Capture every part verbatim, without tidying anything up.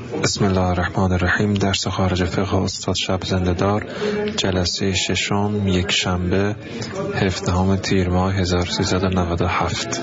بسم الله الرحمن الرحیم. درس خارج فقه استاد شب زنده‌دار، جلسه ششم، یک شنبه، هفدهم تیر ماه هزار و سیصد و نود و هفت.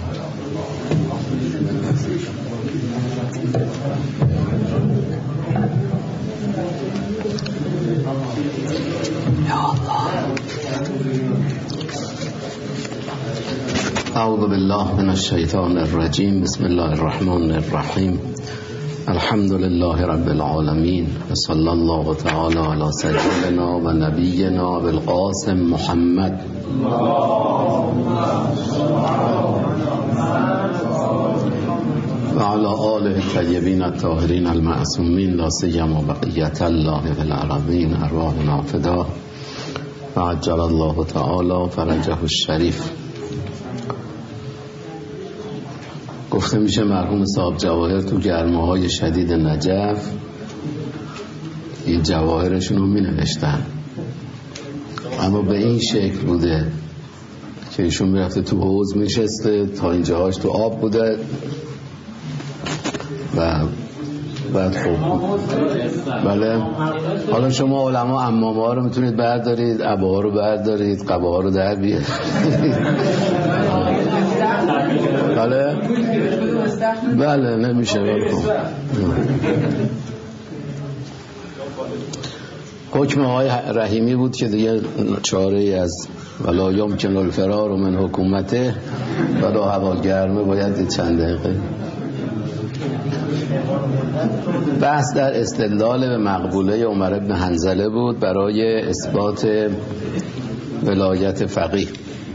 اعوذ بالله من الشیطان الرجیم. بسم الله الرحمن الرحیم. الحمد لله رب العالمین و صلی الله تعالی علی سیدنا و نبینا بالقاسم محمد و علی آله الطیبین الطاهرین المعصومین، لا سیما بقیة الله فی الارضین، ارواحنا فدا و عجل الله تعالی فرجه الشریف. گفته میشه مرحوم صاحب جواهر تو گرماهای شدید نجف این جواهرشون رو می نوشتن، اما به این شکل بوده که ایشون میرفته تو حوض میشسته تا اینجاهاش تو آب بوده و بعد خوب بله. حالا شما علما عمامه ها رو میتونید بردارید، عباها رو بردارید، قباها رو در بیارید بله بله نمیشه بلکن. حکم های رحیمی بود که دیگه چاره از ولا یمکن الفرار من حکومته ولا هوا گرمه باید چند دقیقه. بحث در استدلال به مقبوله عمر ابن حنظله بود برای اثبات ولایت فقیه.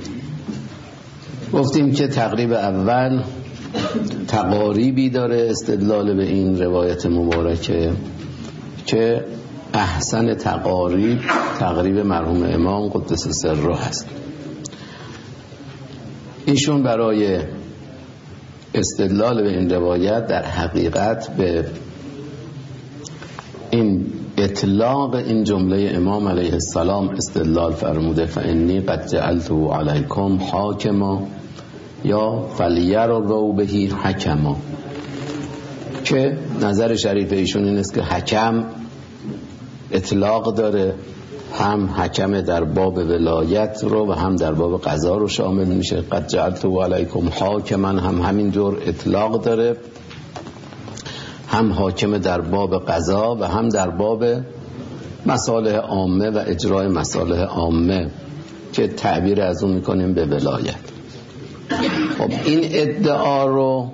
گفتیم که تقریب اول تقاریبی داره استدلال به این روایت مبارکه که احسن تقاریب تقریب مرحوم امام قدس سره هست. ایشون برای استدلال به این روایت در حقیقت به این اطلاق این جمله امام علیه السلام استدلال فرموده فانی قد جعلته علیکم حاکما یا فلیروا به حکما، که نظر شریف ایشون این است که حکم اطلاق داره، هم حکم در باب ولایت رو و هم در باب قضا رو شامل میشه. قد جعلته علیکم حاکما هم همین جور اطلاق داره، هم حاکم در باب قضا و هم در باب مصالح عامه و اجرای مصالح عامه که تعبیر از اون میکنیم به ولایت. خب این ادعا رو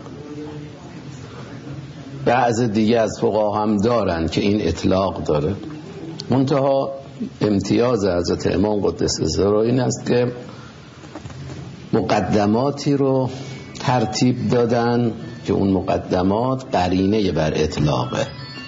بعض دیگه از فقها هم دارن که این اطلاق داره، منتها امتیاز حضرت امام قدس سره این است که مقدماتی رو ترتیب دادن که اون مقدمات قرینه بر اطلاقه،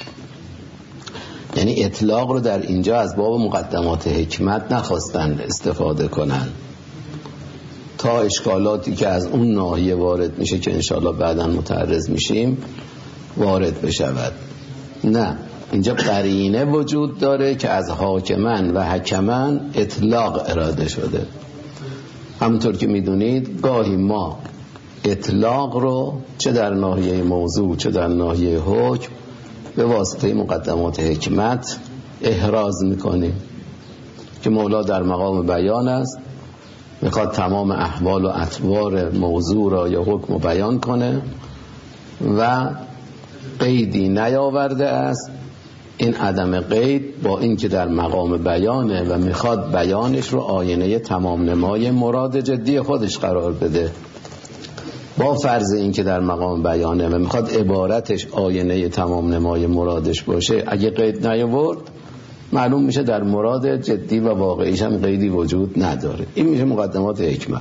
یعنی اطلاق رو در اینجا از باب مقدمات حکمت نخواستن استفاده کنن تا اشکالاتی که از اون ناحیه وارد میشه که انشاءالله بعداً متعرض میشیم وارد بشود. نه، اینجا قرینه وجود داره که از حاکمن و حکمن اطلاق اراده شده. همونطور که میدونید گاهی ما اطلاق رو چه در ناحیه موضوع چه در ناحیه حکم به واسطه مقدمات حکمت احراز میکنیم که مولا در مقام بیان است، میخواد تمام احوال و اطوار موضوع را یا حکم رو بیان کنه و قیدی نیاورده است. این عدم قید با این که در مقام بیانه و میخواد بیانش رو آینه تمام نمای مراد جدی خودش قرار بده، با فرض این که در مقام بیانه و میخواد عبارتش آینه تمام نمای مرادش باشه، اگه قید نیاورد معلوم میشه در مراد جدی و واقعیش هم قیدی وجود نداره. این میشه مقدمات حکمت.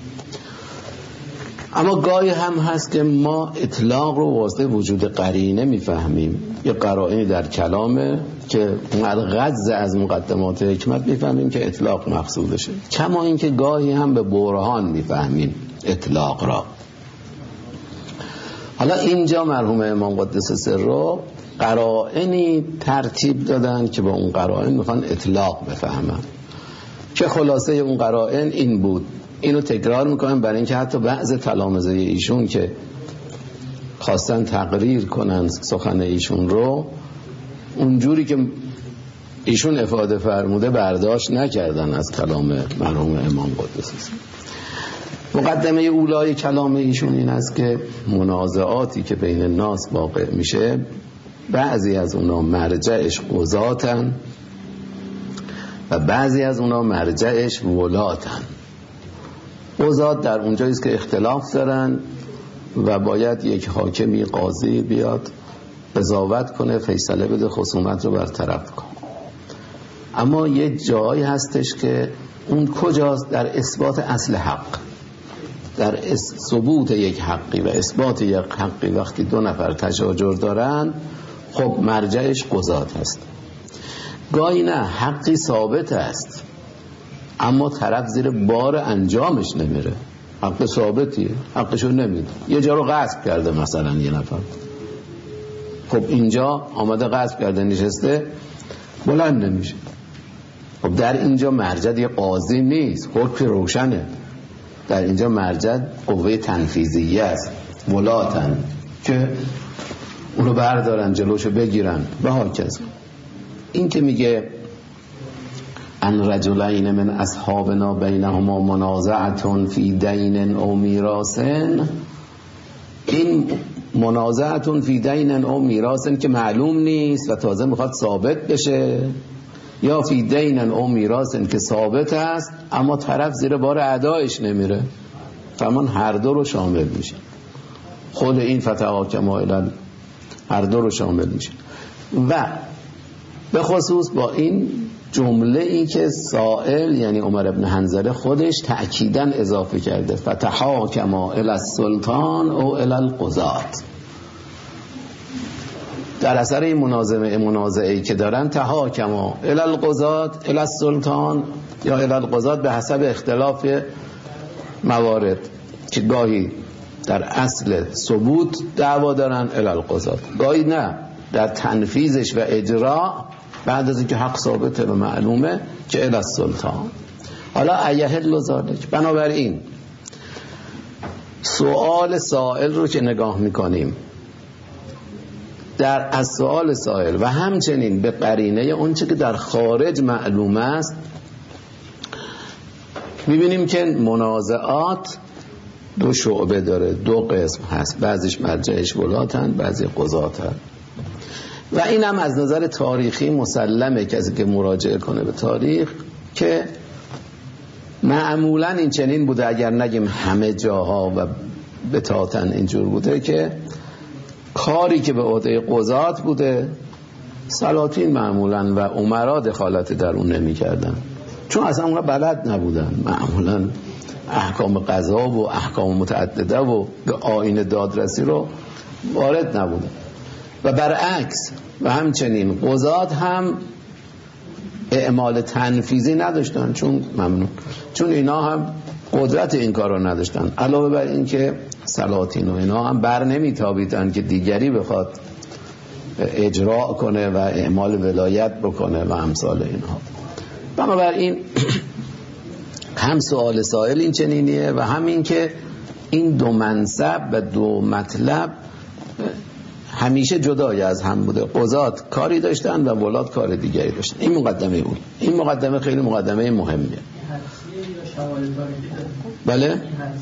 اما گاهی هم هست که ما اطلاق رو واسطه وجود قرینه میفهمیم، یه قرائنی در کلامه که غض از مقدمات حکمت میفهمیم که اطلاق مقصودشه، کما این که گاهی هم به برهان میفهمیم اطلاق را. حالا اینجا مرحوم امام قدس سره قرائنی ترتیب دادن که با اون قرائن میخوان اطلاق بفهمن، که خلاصه اون قرائن این بود. اینو تکرار میکنم برای اینکه حتی بعض تلامذه ایشون که خواستن تقریر کنن سخن ایشون رو، اونجوری که ایشون افاده فرموده برداشت نکردن از کلام مرحوم امام قدس. مقدمه اولای کلام ایشون این است که منازعاتی که بین الناس واقع میشه بعضی از اونا مرجعش قضاتن و بعضی از اونا مرجعش ولاتن. قضات در اونجاییست که اختلاف دارن و باید یک حاکمی قاضی بیاد قضاوت کنه، فیصله بده، خصومت رو برطرف کنه. اما یک جایی هستش که اون کجاست؟ در اثبات اصل حق، در ثبوت یک حقی و اثبات یک حقی. وقتی دو نفر تشاجر دارن خب مرجعش قضات هست. گاهی نه، حقی ثابت است اما طرف زیر بار انجامش نمیره. حق ثابتیه، حقشو نمیده، یه جا رو غصب کرده مثلا یه نفر، خب اینجا آمده غصب کرده نشسته، بلند نمیشه. خب در اینجا مرجع یه قاضی نیست، حکم روشنه. در اینجا مرجع قوه تنفیذیه است، ولاتن که اونو بردارن جلوشو بگیرن و هاکذا. این که میگه ان رجلین من اصحابنا بینهما منازعه فی دین او میراث، این منازعه فی دین او میراث که معلوم نیست و تازه میخواد ثابت بشه، یا فی دین او میراث که ثابت است اما طرف زیر بار ادایش نمیره. فرمان هر دو رو شامل میشه، خود این فتحاکما الی هر دو رو شامل میشه. و به خصوص با این جمله ای که سائل یعنی عمر ابن حنظله خودش تأکیداً اضافه کرده، فتحاکما الی السلطان او الی القضات. در اثر این منازعه منازعه‌ای که دارن، تحاکما الی القضات الی السلطان یا الی القضات به حسب اختلاف موارد، که گاهی در اصل ثبوت دعوا دارن الی القضات، گاهی نه در تنفیذش و اجرا بعد از اینکه حق ثابته و معلومه که الی السلطان. حالا ایهل ذالک، بنابراین سوال سائل رو که نگاه میکنیم، در از سوال سائل و همچنین به قرینه اون چه که در خارج معلوم است میبینیم که منازعات دو شعبه داره، دو قسم هست، بعضیش مرجعش ولاتن، بعضی قضاتن. و این هم از نظر تاریخی مسلمه، کسی که مراجعه کنه به تاریخ، که معمولا این چنین بوده، اگر نگیم همه جاها و بتاتن اینجور بوده، که کاری که به عهده قضات بوده سلاطین معمولا و امرا دخالت در اون نمی کردن، چون اصلا اونها بلد نبودن. معمولا احکام قضا و احکام متعدده و به آیین دادرسی رو وارد نبودن. و برعکس و همچنین قضات هم اعمال تنفیذی نداشتن، چون ممنون چون اینا هم قدرت این کار رو نداشتن. علاوه بر این که سلاطین و اینا هم بر نمیتابیدن که دیگری بخواد اجرا کنه و اعمال ولایت بکنه و امثال اینها. بنابراین هم سوال سائل این چنینیه و هم این که این دو منصب و دو مطلب همیشه جدای از هم بوده. قضات کاری داشتن و ولات کار دیگری داشتن. این مقدمه اون. این مقدمه خیلی مقدمه مهمیه. بله؟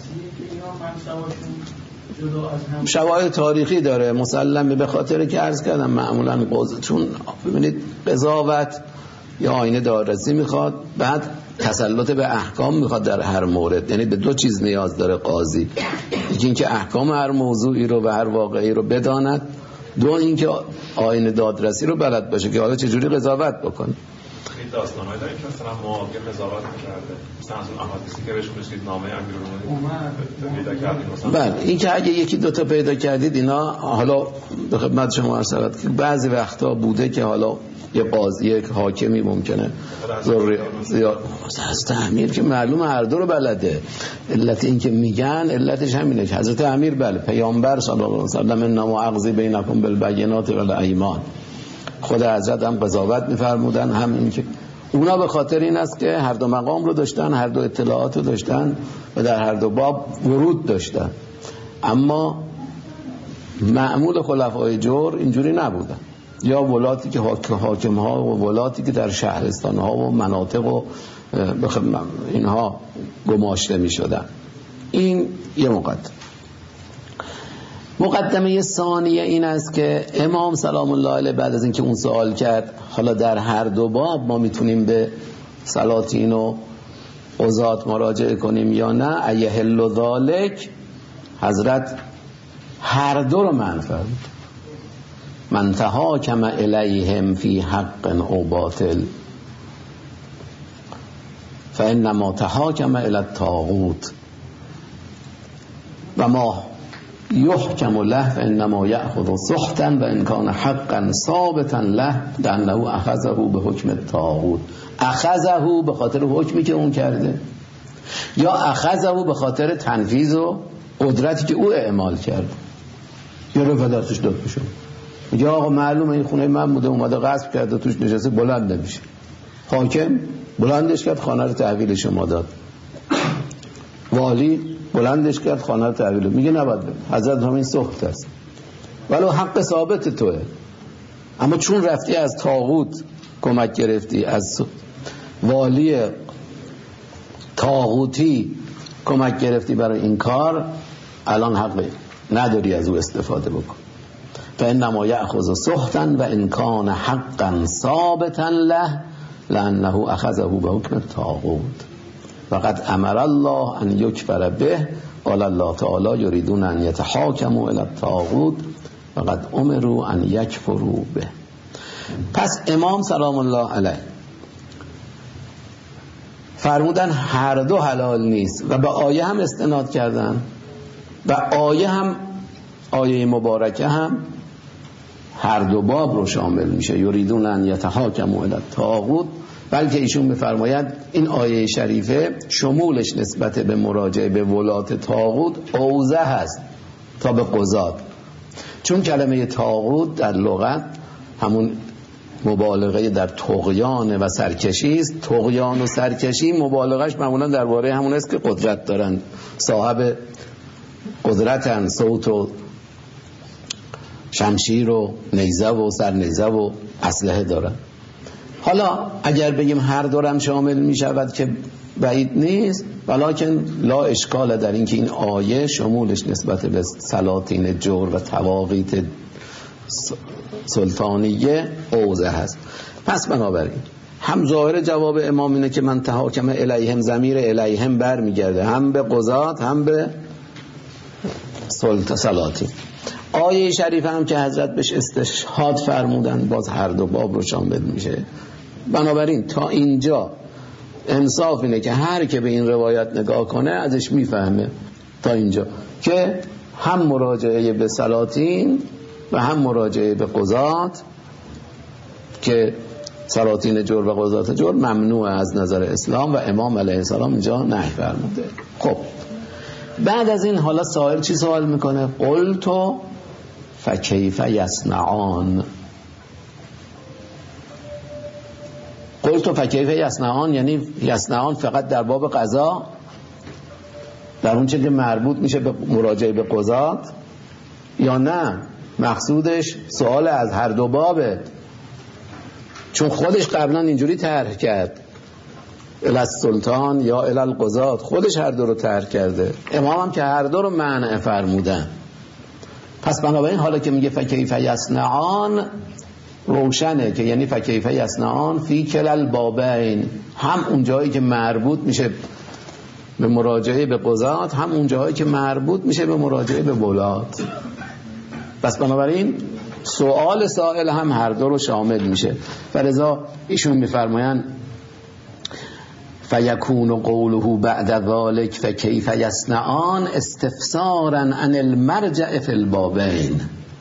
شواهد تاریخی داره مسلمه، به خاطر که عرض کردم معمولا قضات، چون ببینید قضاوت یا آینه دادرسی میخواد، بعد تسلط به احکام میخواد در هر مورد، یعنی به دو چیز نیاز داره قاضی، یکی اینکه احکام هر موضوعی رو و هر واقعی رو بداند، دو اینکه آینه دادرسی رو بلد باشه که حالا چجوری قضاوت بکنه. این داستان‌هایی داریم که مثلا محاکم قضاوت می‌کرده، مثلا از اون احادیثی که بهش رسید نامه امیرالمومنین پیدا کردید مثلا. بله، این که اگه یکی دو تا پیدا کردید اینا، حالا به خدمت شما عرض شود که بعضی وقتا بوده که حالا یه قاضی یک حاکمی ممکنه ضروری زیاد از امیر که معلومه هر دو رو بلده. علت این که میگن علتش همینه که حضرت امیر بله پیامبر صلی الله علیه و سلم انما اقضی بینکم بالبینات والایمان، خود حضرت هم قضاوت میفرمودن، هم این که اونا به خاطر این است که هر دو مقام رو داشتن، هر دو اطلاعات رو داشتن و در هر دو باب ورود داشتن. اما معمول خلفای جور اینجوری نبودن، یا ولاتی که حاکم ها و ولاتی که در شهرستان ها و مناطق و اینها گماشته می شدن. این یه مقدمه. مقدمه ثانیه این است که امام سلام الله علیه بعد از اینکه اون سوال کرد حالا در هر دو باب ما میتونیم به سلاطین و قضات مراجعه کنیم یا نه، ایهل ذالک، حضرت هر دو رو منع فرمود. من تحاکم الیهم فی حق او باطل فانما تحاکم الی الطاغوت و ما یحکم له فانما یأخذ سحتا و ان کان حقا ثابتا له لانه اخذه به حکم الطاغوت. اخذه به خاطر حکمی که اون کرده، یا اخذه به خاطر تنفیذ و قدرتی که او اعمال کرد. یا رو دستش داد بشه، میگه آقا معلومه این خونه من بوده، اومده غصب کرده توش نشسته، بلند نمیشه. حاکم بلندش کرد، خانه رو تحویل شما داد. والی بلندش کرد، خانه رو تحویل. میگه نباید بده. حضرت همین سخت است ولو حق ثابت توه، اما چون رفتی از طاغوت کمک گرفتی، از والی طاغوتی کمک گرفتی برای این کار، الان حقی نداری از او استفاده بکن. فانما یأخذ سحتا و ان کان حقا ثابتا له لانه اخذه به حکم الطاغوت فقد امر الله ان یکفر به. قال الله تعالی یریدون ان یتحاکموا الی الطاغوت فقد امروا ان یکفروا به. پس امام سلام الله علیه فرمودن هر دو حلال نیست و به آیه هم استناد کردن و آیه هم، آیه مبارکه هم هر دو باب رو شامل میشه. یریدون ان یتحاکموا الی الطاغوت، بلکه ایشون میفرماید این آیه شریفه شمولش نسبت به مراجعه به ولات طاغوت اوزه هست تا به قضات، چون کلمه طاغوت در لغت همون مبالغه در طغیان و سرکشی است. طغیان و سرکشی مبالغهش معمولا درباره همون است که قدرت دارن، صاحب قدرتن، صوت و شمشیر و نیزه و سرنیزه و اسلحه دارن. حالا اگر بگیم هر دورم شامل می شود که بعید نیست، ولیکن لا اشکال در این که این آیه شمولش نسبت به سلاطین جور و تواقیت سلطانیه اوزه هست. پس بنابراین هم ظاهر جواب امام اینه که من تحاکم الیهم، ضمیر الیهم بر میگرده هم به قضات هم به سلاطین. آیه شریف هم که حضرت بهش استشهاد فرمودن باز هر دو باب رو شامل میشه. بنابراین تا اینجا انصاف اینه که هر که به این روایت نگاه کنه ازش میفهمه تا اینجا که هم مراجعه به سلاطین و هم مراجعه به قضات، که سلاطین جور و قضات جور ممنوع از نظر اسلام و امام علیه السلام اینجا نهی فرموده. خب بعد از این حالا سائل چی سوال میکنه؟ قلتو فکیف یصنعان. قلتو فکیف یصنعان یعنی یصنعان فقط در باب قضا، در اون چه که مربوط میشه به مراجعه به قضات، یا نه مقصودش سوال از هر دو بابه؟ چون خودش قبلا اینجوری طرح کرد الی السلطان یا الی القضات، خودش هر دو رو طرح کرده. امام هم که هر دو رو معنی فرمودن. پس بنابراین حالا که میگه فکیف یصنعان روشنه که یعنی فکیف یصنعان فی کل البابین، هم اون جایی که مربوط میشه به مراجعه به قضات هم اون جایی که مربوط میشه به مراجعه به ولات. پس بنابراین سوال سائل هم هر دو رو شامل میشه. فلذا ایشون میفرمایند فیکون قوله بعد ذلک فکیف یصنعان استفسارا عن المرجع فی البابین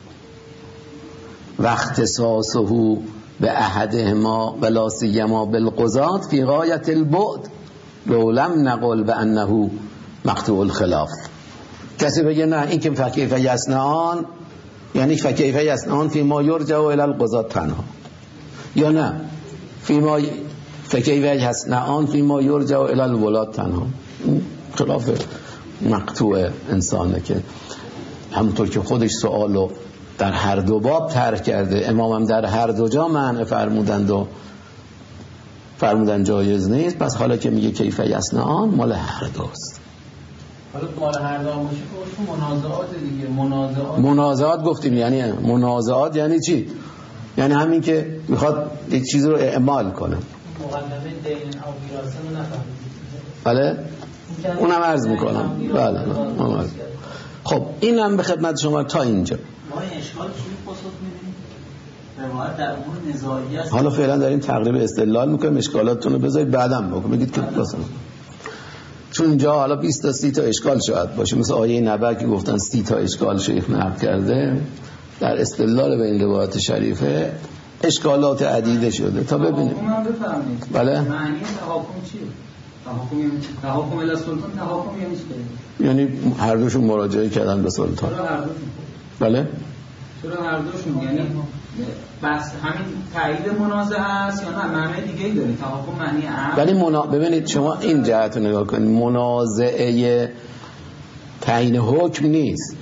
و اختصاصه به احدهما ولا سیما بالقضات فی غایت البعد لو لم نقل بانه مقطوع الخلاف. کسی بگه نه این که فکیف یصنعان یعنی فکیف یصنعان فی ما یرجع الی القضات تنها، یا نه فی ما فکیف یصنعان فی ما یرجع الی الولات تنها. خلاف مقطوع انسانه که همونطور که خودش سوالو در هر دو باب طرح کرده، امامم در هر دو جا منع فرمودند و فرمودن جایز نیست، پس حالا که میگه کیف یصنعان مال هر دوست. حالا مال هر دو باشه که منازعات دیگه. منازعات منازعات گفتیم یعنی منازعات یعنی چی؟ یعنی همین که میخواد یک چیز رو اعمال کنه. مقدمه دین او میراث رو نفهمید. بله اونم عرض میکنم. بله بله. خب اینم به خدمت شما تا اینجا. ما این اشکال چجوری پاسخ میدیم؟ روایت در امور نزاعی است. حالا فعلا داریم تقریب استدلال میکنیم، اشکالاتتون رو بذارید بعدم بگید بگید که مثلا چون اینجا حالا بیست تا سی تا اشکال شاید باشه، مثل آیه نبأ که گفتن سی تا اشکال شیخ نقل کرده، در استدلال به این روایت شریفه اشکالات عدیده شده تا ببینیم. بله معنی تحاکم چیه؟ تحاکم یعنی تحاکم الی سلطان، تحاکم یعنی چی؟ یعنی هر دوشون مراجعه کردن به سلطان. چرا هر دوشون؟ بله چرا هر دوشون؟ یعنی بس همین تایید منازعه است یا نه معنی دیگه ای داره؟ تحاکم معنی عام. ولی منا... ببینید شما این جهت رو نگاه کنید، منازعه تعیین حکم نیست،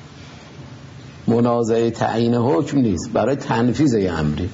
منازعه تعیین حکم نیست، برای تنفیذ امری.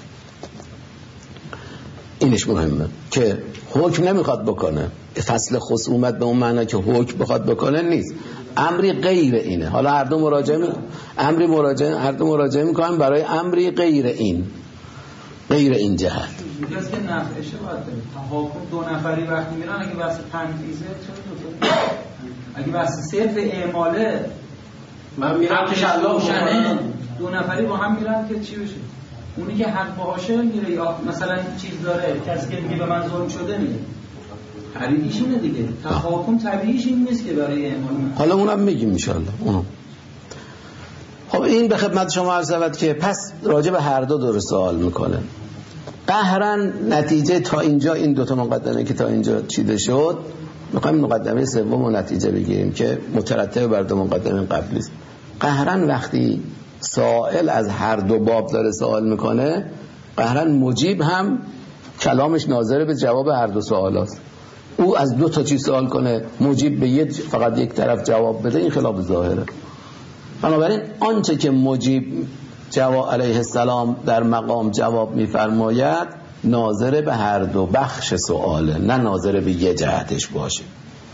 اینش مهمه که حکم نمیخواد بکنه، فصل خصومت به اون معنی که حکم بخواد بکنه نیست، امری غیر اینه. حالا هر دو مراجعه می... امری مراجعه هر دو مراجعه میکنن برای امری غیر این، غیر این جهت. میگه که نفعشه باید داره. تحاکم دو نفری وقتی میرن اگه بحث تنفیذه چرا دو اگه بحث صرف اعماله من میرم که شلوشنه دو نفری با هم میرن که چی بشه؟ اونی که حق باشه میره یا مثلا چیز داره، کسی که میگه به من ظلم شده میگه طبیعیش اینه دیگه. تحاکم طبیعیش این نیست که برای اعمال. حالا اونم میگیم ان شاء الله اونم. خب این به خدمت شما عرض شود که پس راجع به هر دو دور سوال میکنه. قهرن نتیجه تا اینجا این دو تا مقدمه که تا اینجا چیده شد، میخوایم مقدمه سوم و نتیجه بگیریم که مترتب بر دو مقدمه قبلی است. قهرن وقتی سائل از هر دو باب داره سوال میکنه، قهرن مجیب هم کلامش ناظر به جواب هر دو سوال است. او از دو تا چیز سوال کنه، مجیب به یک فقط یک طرف جواب بده، این خلاف ظاهره. بنابراین آنچه که مجیب جواب علیه السلام در مقام جواب میفرماید ناظر به هر دو بخش سواله، نه ناظر به یه جهتش باشه.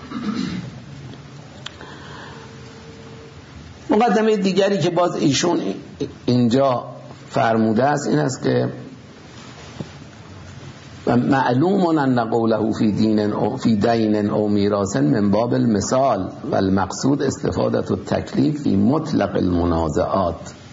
مقدمه دیگری که باز ایشون اینجا فرموده است این است که معلوم ان قوله فی دین او فی دین او میراث من باب المثال و المقصود استفاده التکلیف فی مطلق المنازعات.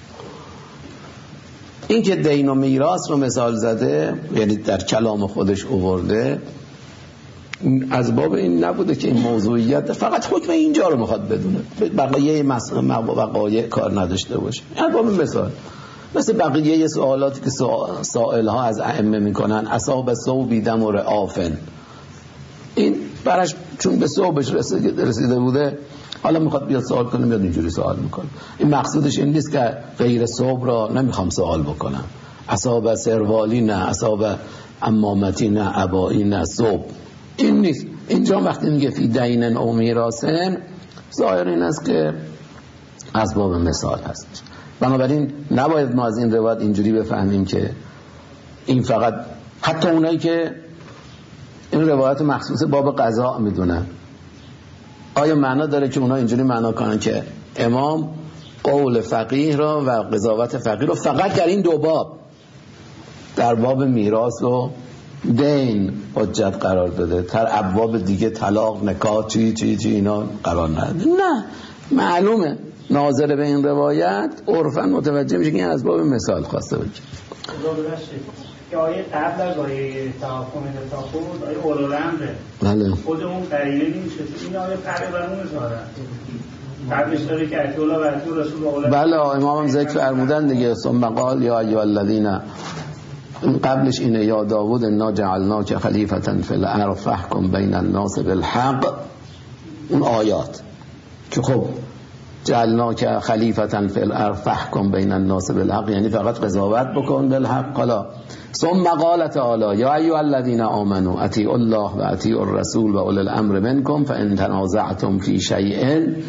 این که دین و میراث رو مثال زده، یعنی در کلام خودش آورده، از باب این نبوده که این موضوعیت فقط حکم اینجا رو میخواد بدونه، بقیه مسئله وقایع کار نداشته باشه. از باب مثال، مثل بقیه سوالاتی که سائل ها از ائمه میکنن، اصحاب ثوبی دم و رعافن، این برش چون به ثوبش رسیده بوده حالا میخواد بیاد سوال کنه، میاد اینجوری سوال میکنه. این مقصودش این نیست که غیر ثوب را نمیخوام سوال بکنم، اصحاب سروالی نه، اصحاب امامتی نه، عبایی نه، ثوب این نیست. اینجا وقتی میگه فی دین او میراثن، ظاهر این است که از باب مثال هست. بنابراین نباید ما از این روایت اینجوری بفهمیم که این فقط، حتی اونایی که این روایت مخصوص باب قضا میدونن، آیا معنا داره که اونا اینجوری معنا کنن که امام قول فقیه را و قضاوت فقیه را فقط در این دو باب، در باب میراث و دین حجت قرار داده، در ابواب دیگه طلاق، نکاح، چی چی چی اینا قرار نداده؟ نه، معلومه ناظر به این روایت عرفاً متوجه میشه که این از باب مثال خواسته بگه. که آیه قبل از آیه تحاکم تفاوت آیه اولوالامره، بله خود اون قرینه نمیشه، این آیه فرق بر اون ظاهره. قبلش داره که اطیع الله و اطیع رسول الله. بله امام ذکر فرمودن دیگه، ثم قال یا ایها الذین، قبلش اینه یا داوود انا جعلناک خلیفة فی الارض فاحکم بین الناس بالحق. اون آیات که خب جعلناک خلیفة فی الارض فاحکم بین الناس بالحق یعنی فقط قضاوت بکن بالحق. حالا ثم قال تعالی یا ایها الذین آمنوا اطیعوا الله و اطیعوا الرسول و اولی الامر منکم فان تنازعتم فی شیء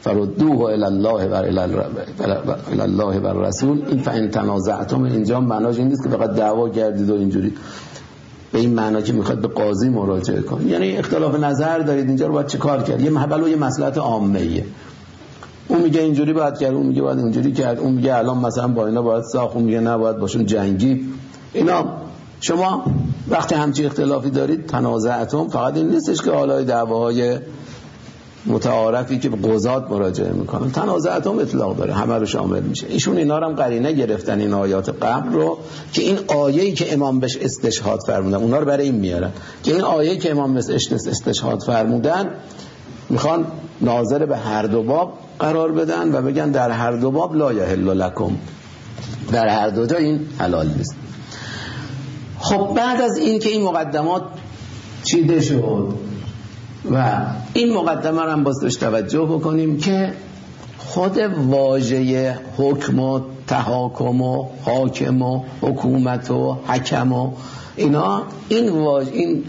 فردوه الی الله و الی الله و الرسول. این فان تنازعتم اینجا معناش این نیست که فقط دعوا کردید و اینجوری، به این معنا که میخواد به قاضی مراجعه کنید. یعنی اختلاف نظر دارید اینجا رو باید چه کار کرد؟ یه محبل و یه مصلحت عامه ایه. اون میگه اینجوری باید کرد، اون میگه باید اینجوری کرد، اون میگه الان مثلا با اینا باید ساخت، اون میگه نه باید باشون جنگی. اینا شما وقتی همچین اختلافی دارید تنازعتم، فقط این نیستش که حالا دعواهای متعارفی که به قضات مراجعه میکنن، تنازعتم اطلاق داره، همه رو شامل میشه. ایشون اینا رو هم قرینه گرفتن این آیات قبل رو که این آیه‌ای که امام بهش استشهاد فرمودن، اونا رو برای این میارن که این آیه‌ای که امام بهش استشهاد فرمودن میخوان ناظر به هر دو باب قرار بدن و بگن در هر دو باب لا یحل لکم، در هر دو جا این حلال نیست. خب بعد از این که این مقدمات چیده شد و این مقدمه رو هم باز توش توجه بکنیم که خود واژه حکم و تحاکم و حاکم و حکومت و حکم و اینا، این واژه، این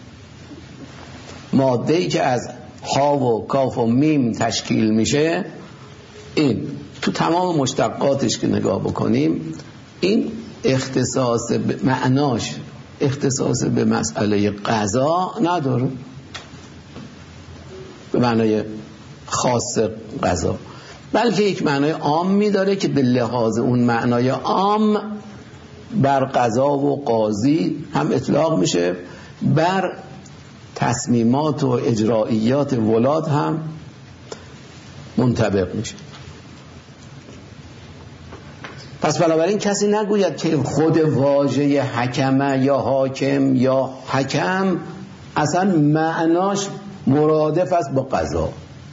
ماده‌ای که از ها و کاف و میم تشکیل میشه، این تو تمام مشتقاتش که نگاه بکنیم این اختصاص به معناش اختصاص به مسئله قضا نداره، به معنای خاص قضا، بلکه یک معنای عامی داره که به لحاظ اون معنای عام بر قضا و قاضی هم اطلاق میشه، بر تصمیمات و اجرائیات ولات هم منطبق میشه. پس بنابراین کسی نگوید که خود واژه حکمه یا حاکم یا حکم اصلا معناش مرادف است با قضا.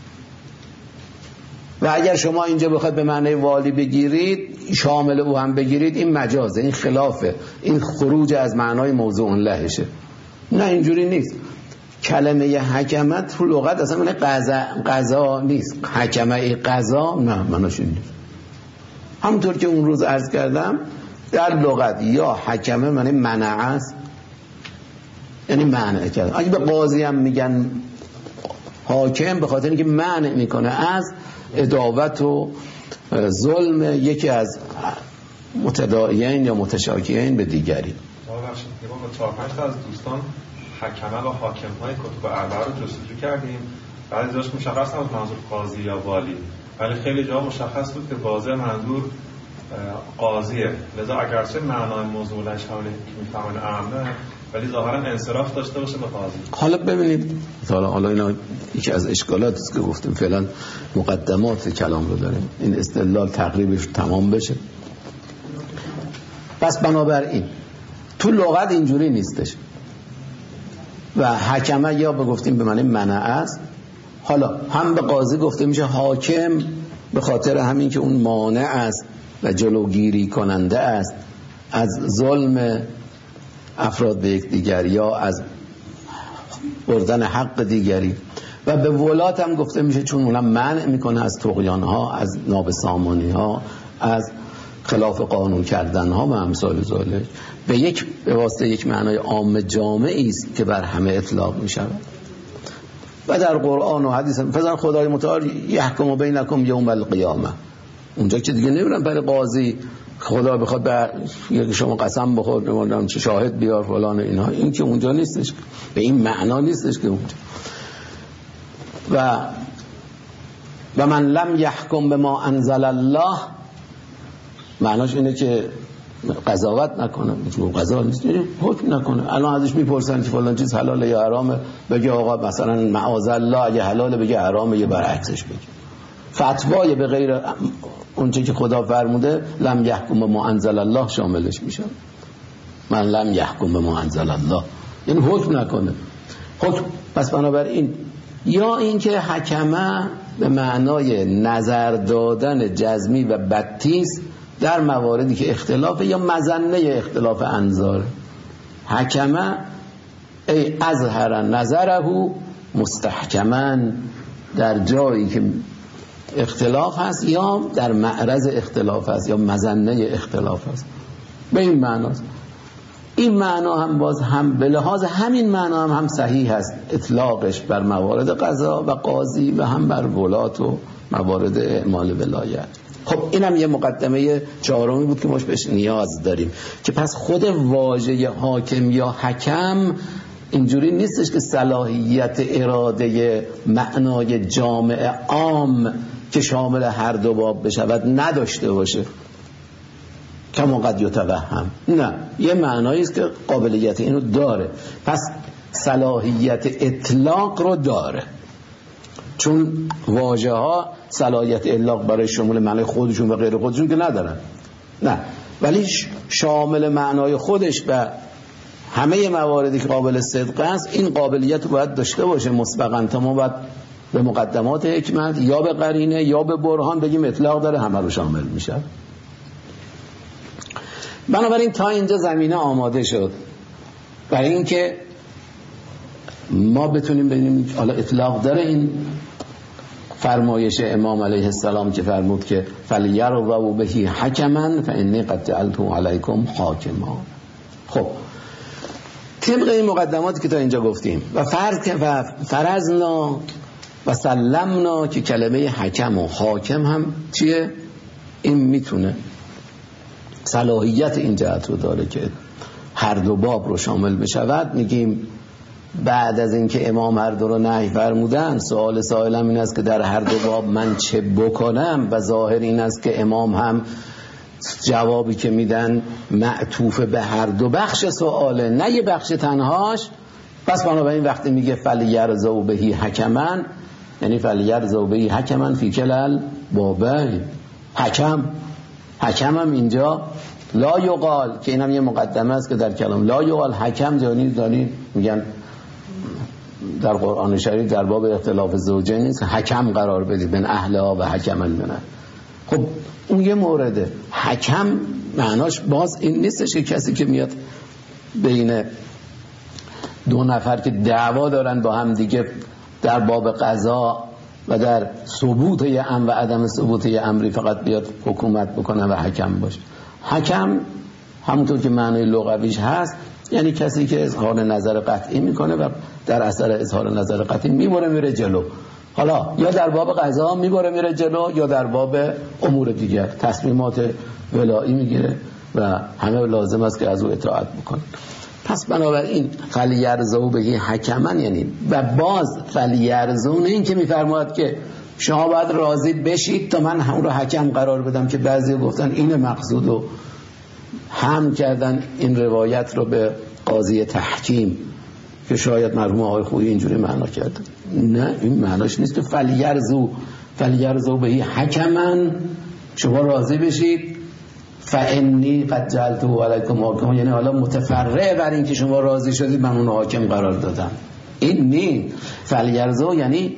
و اگر شما اینجا بخواید به معنی والی بگیرید، شامل او هم بگیرید، این مجازه، این خلافه، این خروج از معنای موضوع لهشه. نه اینجوری نیست. کلمه حکمت تو لغت اصلا معنی قضا قضا نیست. حکمه قضا نه معناش این نیست. همونطور که اون روز عرض کردم در لغت یا حکمه معنی منع است، یعنی منع کرد. اگه به قاضی هم میگن حاکم به خاطر اینکه منع میکنه از عداوت و ظلم یکی از متداعیین یا متشاکیین به دیگری. ببخشید ما با چهار پنج تا از دوستان حکمه و حاکم‌های کتب اربعه رو جستجو کردیم، بعضی جاش مشخص نبود منظور قاضی یا والی، ولی خیلی جا مشخص بود که واضح منظور قاضیه. لذا اگرچه معنای موضوعش همونه که میفهمن اعمه، ولی ظاهرا انصراف داشته باشه به قاضی. حالا ببینید حالا حالا اینا یکی از اشکالاتی است که گفتیم، فعلا مقدمات کلام رو داریم، این استدلال تقریبش تمام بشه. پس بنابراین تو لغت اینجوری نیستش و حکمه یا بگفتیم به معنی منع است. حالا هم به قاضی گفته میشه حاکم به خاطر همین که اون مانع است و جلوگیری کننده است از ظلم افراد به یک دیگر یا از بردن حق دیگری، و به ولات هم گفته میشه چون اونم منع میکنه از طغیان ها، از نابسامانی ها، از خلاف قانون کردن ها و امثال ذالک. به یک به واسطه یک معنای عام جامعی است که بر همه اطلاق میشود. و در قرآن و حدیث مثلا خدای متعال یحکم بینکم یوم القیامه، اونجا که دیگه نمیرن برای قاضی خدا بخواد به یک شما قسم بخور نمیدونم چه شاهد بیار فلان اینها، این که اونجا نیستش، به این معنا نیستش که اونجا. و و من لم یحکم بما انزل الله معناش اینه که قضاوت نکنه، چون قضا نیست، حکم نکنه. الان ازش میپرسن که فلان چیز حلاله یا حرامه، بگه آقا مثلا معاذ الله اگه حلاله بگه حرامه، یه برعکسش بگه. فتوای به غیر اونچه که خدا فرموده لم یحکم بما انزل الله شاملش میشه. من لم یحکم بما انزل الله یعنی حکم نکنه. حکم پس بنابراین یا اینکه حکمه به معنای نظر دادن جزمی و بطیس در مواردی که اختلاف یا مظنه اختلاف انظار، حکمه ای اظهر نظره مستحکمن، در جایی که اختلاف هست یا در معرض اختلاف هست یا مظنه اختلاف هست، به این معناست. این معنا هم باز هم به لحاظ همین معنا هم, هم صحیح هست اطلاقش بر موارد قضا و قاضی و هم بر ولات و موارد اعمال ولایت. خب اینم یه مقدمه چهارمی بود که ما بهش نیاز داریم که پس خود واژه حاکم یا حکم اینجوری نیستش که صلاحیت اراده معنای جامع عام که شامل هر دو باب بشود نداشته باشه کما قد یتوهم. نه، یه معنایی است که قابلیت اینو داره، پس صلاحیت اطلاق رو داره، چون واژه ها صلاحیت اطلاق برای شمول معنای خودشون و غیر خودشون که ندارن، نه، ولی شامل معنای خودش و همه مواردی که قابل صدق است این قابلیت رو باید داشته باشه مسبقاً تا ما باید به مقدمات حکمت یا به قرینه یا به برهان بگیم اطلاق داره همه رو شامل میشه. بنابراین تا اینجا زمینه آماده شد برای اینکه ما بتونیم ببینیم حالا اطلاق داره این فرمایش امام علیه السلام که فرمود که فلیرضوا به حکما فانی قد جعلت علیکم حاکما. خب طبق این مقدماتی که تا اینجا گفتیم و فرض که و فرضنا و سلمنا که کلمه حکم و حاکم هم چیه؟ این میتونه صلاحیت این جهت رو داره که هر دو باب رو شامل بشود. میگیم بعد از اینکه امام هر دو رو نهی فرمودن سوال سائلم این است که در هر دو باب من چه بکنم و ظاهر این است که امام هم جوابی که میدن معطوف به هر دو بخش سواله نه یه بخش تنهاش. پس بنابراین وقتی میگه فلیرضوا به حکما یعنی فلیرضوا به حکما فی کلال بابین. حکم حکم هم اینجا لا یقال که اینم یه مقدمه است که در کلام لا یقال حکم جانی دانی میگن در قرآن شریف در باب اختلاف زوجین نیست حکم قرار بدید بین اهلها و حکما منه. خب اون یه مورده. حکم معناش باز این نیستش که کسی که میاد بین دو نفر که دعوا دارن با هم دیگه در باب قضا و در ثبوت یه امر و عدم ثبوت یه امری فقط بیاد حکومت بکنه و حکم باشه. حکم همونطور که معنی لغویش هست یعنی کسی که اظهار نظر قطعی میکنه و در اثر اظهار نظر قطعی میبره میره جلو. حالا یا در باب قضا میبره میره جلو یا در باب امور دیگر تصمیمات ولایی میگیره و همه لازم است که از او اطاعت بکنه. پس بنابراین فلیرضوا به حکما یعنی و باز فلیرضوا این که میفرماید که شما باید راضی بشید تا من هم رو حکم قرار بدم که بعضی گفتن این مقصود و هم کردن این روایت رو به قاضی تحکیم که شاید مرحوم آقای خویی اینجوری معنا کرده. نه این معناش نیست که فلیرضوا فلیرضوا به حکما شما راضی بشید فانی قد جعلت علیکم حاکما یعنی حالا متفرع بر این که شما راضی شدید من اون حاکم قرار دادم. این نی فلیرضوا یعنی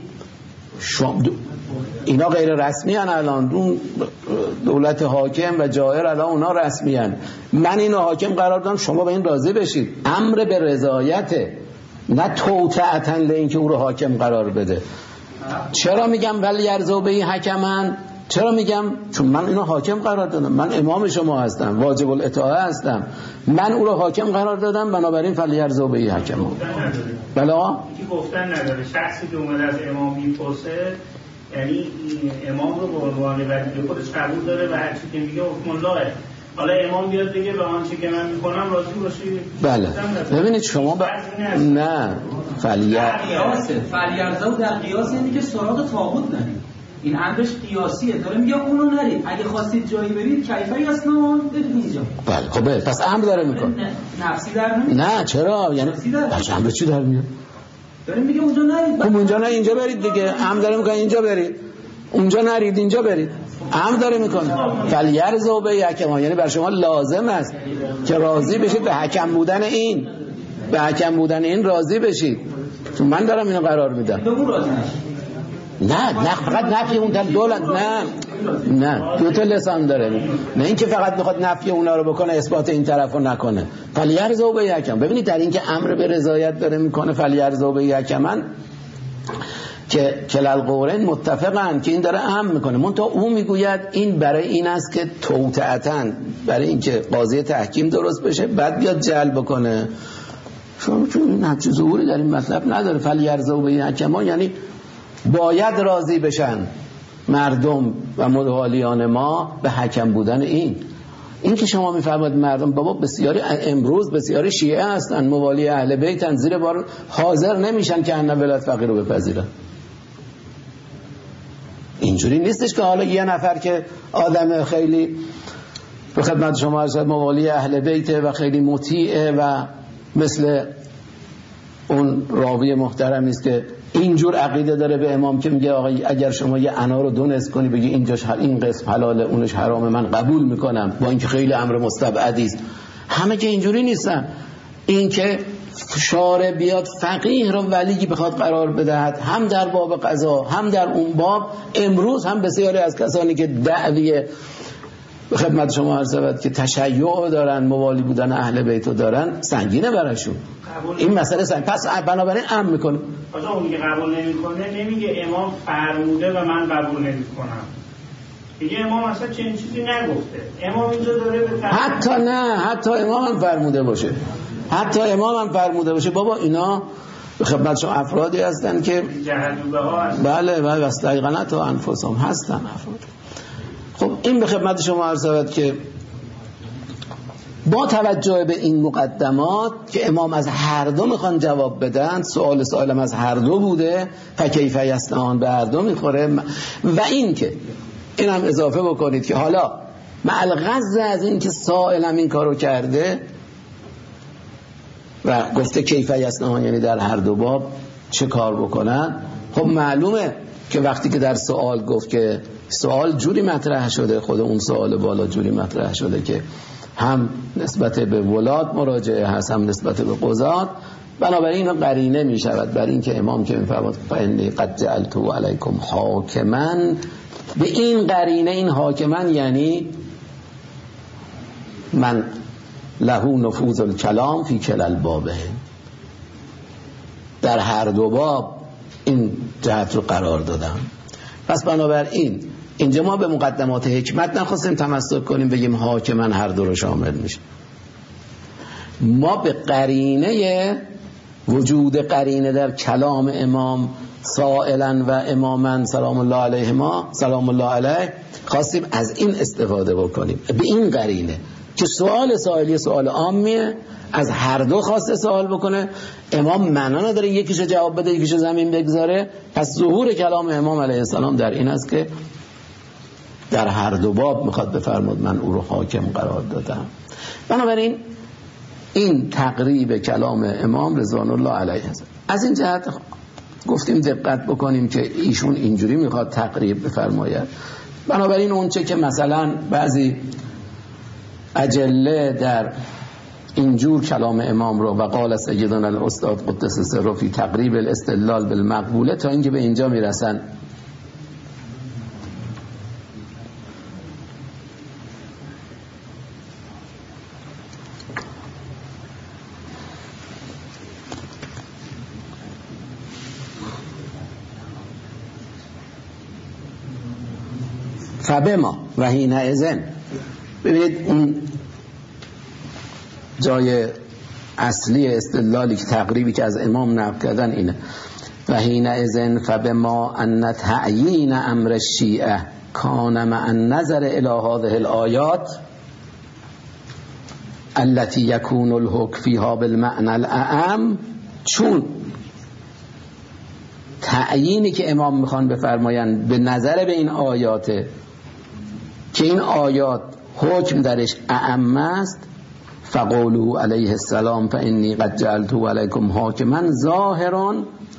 شما اینا غیر رسمی هن الان اون دولت حاکم و جائر الان اونا رسمی هن. من اینو حاکم قرار دادم شما به این راضی بشید. امر به رضایته نه توطئتا لین که او رو حاکم قرار بده. چرا میگم فلیرضوا به حکما؟ چرا میگم؟ چون من اینو حاکم قرار دادم، من امام شما هستم، واجب الاطاعه هستم، من او رو حاکم قرار دادم بنابراین فلیرضوا به حکما. بلا که گفتن نداره شخصی که اومده از امام میپرسه یعنی امام رو به عنوان وکیل خودش قبول داره و هر چی که میگه حکم اللهه. حالا امام بیاد بگه به آنچه که من میکنم راضی باشی. بله ببینید شما با... نه فلیرضوا فلیرضوا در قیاس یعنی که سراغ طاغوت نرید. این امرش قیاسیه داره میگه اونو نرید اگه خواستید جایی برید کیفی اسنا برید اینجا. بله خب پس امر داره میکنه نفسی در نمیاد. نه چرا یعنی بچه امر چی در میاد؟ داره میگه اونجا نرید. خب اونجا نه اینجا برید دیگه. امر داره میکنه اینجا برید اونجا نرید اینجا برید. امر داره میکنه فلیرضوا به حکما یعنی بر شما لازم است که راضی بشید به حکم بودن این به حکم بودن این راضی بشید چون من دارم اینو قرار میدم. نه نه فقط نفی اون دولت نه نه دو تا لسان داره. نه اینکه فقط بخواد نفی اونا رو بکنه اثبات این طرفو نکنه. فلیرضوا به حکم ببینید در این که امر به رضایت داره میکنه فلیرضوا به حکما که کلال قورن متفقن که این داره امر میکنه منتها او میگوید این برای این است که توطئتا برای اینکه قاضی تحکیم درست بشه بعد بیاد جلب بکنه. شما چون نتیجه ظهوری در این مطلب نداره. فلیرضوا به حکما یعنی باید راضی بشن مردم و متوالیان ما به حکم بودن این این که شما میفرمایید مردم بابا بسیاری امروز بسیاری شیعه هستن موالی اهل بیتن زیر بار حاضر نمیشن که ان ولایت فقیه رو بپذیرن. اینجوری نیستش که حالا یه نفر که آدم خیلی به خدمت شما عرض موالی اهل بیته و خیلی مطیعه و مثل اون راوی محترم نیست که اینجور عقیده داره به امام که میگه آقا اگر شما یه انا رو دو نصف کنی بگی اینجاش این قسم حلاله اونش حرامه من قبول میکنم، با اینکه خیلی امر مستبعدی است. همه که اینجوری نیستن. این که شارع بیاد فقیه رو ولی بخواد قرار بدهد هم در باب قضا هم در اون باب، امروز هم بسیاری از کسانی که دعوی به خدمت شما عرض شود که تشیع دارن موالی بودن اهل بیت دارن سنگینه براشون این مسئله سنگ. پس بنابراین امر میکنه. آقا اون که قبول نمیکنه نمیگه امام فرموده و من قبول نمیکنم، میگه امام اصلا چنین چیزی نگفته. امام اینجا داره به حتی نه حتی امام هم فرموده باشه حتی امام هم فرموده باشه بابا اینا به خدمت شما افرادی هستن که جهلوبه ها هستن. بله بله واستیقنت تا انفسهم هستن افراد. خب این به خدمت شما عرض شود که با توجه به این مقدمات که امام از هر دو میخوان جواب بدن، سوال سوالم از هر دو بوده فکیف یصنعان به هر دو میخوره، و این که این هم اضافه بکنید که حالا مع الغض از این که سائلم این کارو کرده و گفته کیف یصنعان یعنی در هر دو باب چه کار بکنن، خب معلومه که وقتی که در سوال گفت که سوال جوری مطرح شده، خود اون سوال بالا جوری مطرح شده که هم نسبت به ولاد مراجعه هست هم نسبت به قضات، بنابراین این قرینه می شود بر این که امام که میفرماد فإنی قد جعلت علیکم حاکما، به این قرینه این حاکما یعنی من له نفوذ الکلام فی کل البابه، در هر دو باب این جهت رو قرار دادم. پس بنابراین اینجا ما به مقدمات حکمت نخواستیم تمسک کنیم بگیم حاکما هر دو رو شامل میشه، ما به قرینه وجود قرینه در کلام امام سائلا و اماما سلام الله علیهما سلام الله علیه خواستیم از این استفاده بکنیم، به این قرینه که سوال سائلی سوال عامیه، از هر دو خواسته سوال بکنه، امام معنا نداره یکیشو جواب بده یکیشو زمین بگذاره. پس ظهور کلام امام علیه السلام در این است که در هر دو باب میخواد بفرماد من او رو حاکم قرار دادم. بنابراین این تقریب کلام امام رضوان الله علیه است. از این جهت گفتیم دقت بکنیم که ایشون اینجوری میخواد تقریب بفرماید. بنابراین اون چه که مثلا بعضی اجله در اینجور کلام امام رو و قال سیدنا الاستاد قدس سره فی تقریب الاستدلال بالمقبوله تا اینکه به اینجا میرسن فبما و حین اذن. ببینید اون جای اصلی استدلالی که تقریبی که از امام نقل کردن اینه و حین اذن فبما ان تعیین امر الشیعه کان مع النظر الی هذه الآیات التي يكون الحكم فيها بالمعنى الاعم، چون تعیینی که امام میخوان بفرمایند به نظر به این آیاته که این آیات حکم درش اعم است، فقوله علیه السلام فإنی قد جعلت علیکم حاکما ظاهر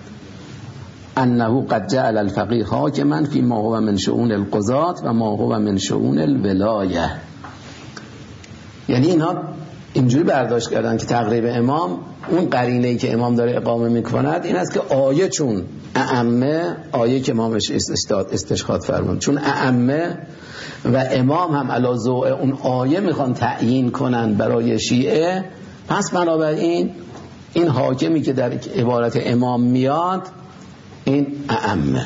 انه قد جعل الفقیه حاکما فی ما هو من شؤون القضاة و ما هو من شؤون الولایه. یعنی اینها اینجوری برداشت کردن که تقریب امام اون قرینه‌ای که امام داره اقامه میکند این است که آیه چون اعمه، آیه که امامش استشهاد فرمود چون اعمه و امام هم علی ضوء اون آیه میخوان تعیین کنن برای شیعه، پس بنابراین این حاکمی که در عبارت امام میاد این اعمه.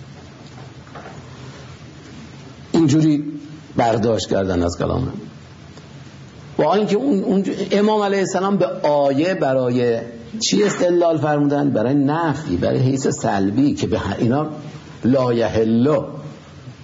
اینجوری برداشت کردن از کلام با اینکه اون, اون امام علیه السلام به آیه برای چی استدلال فرمودن؟ برای نفی، برای حیث سلبی که به اینا لا یحل